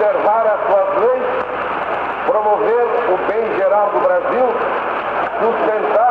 preservar as suas leis, promover o bem geral do Brasil, sustentar